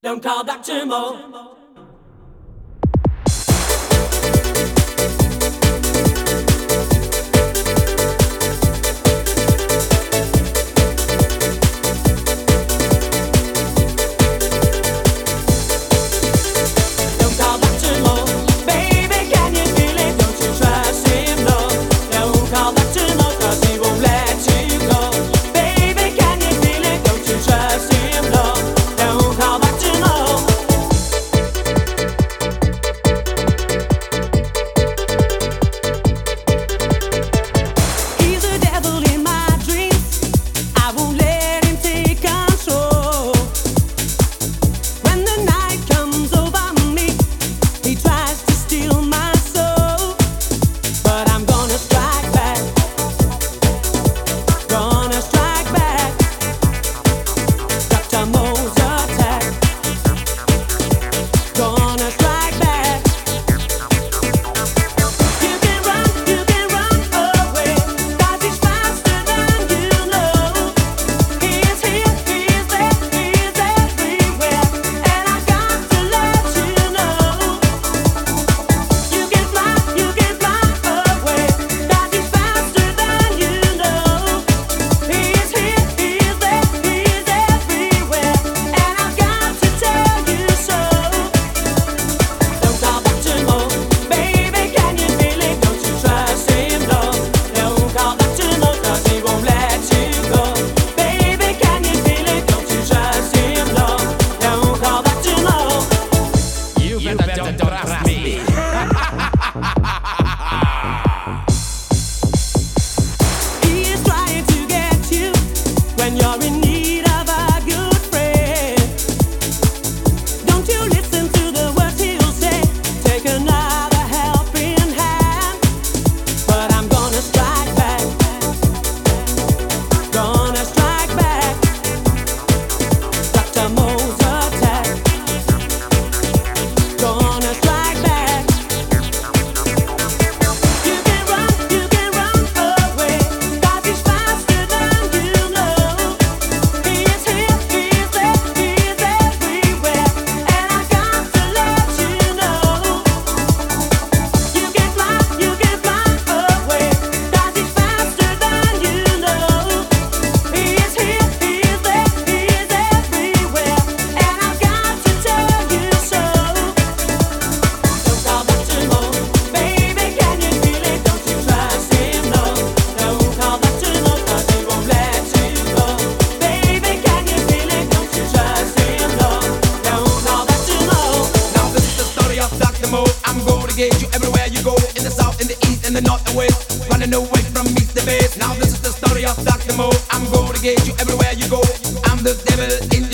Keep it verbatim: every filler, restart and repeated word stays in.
Don't call doctor Mo. You everywhere you go, in the south, in the east, in the north and west, running away from east to west. Now this is the story of doctor Mo. I'm going to get you everywhere you go. I'm the devil in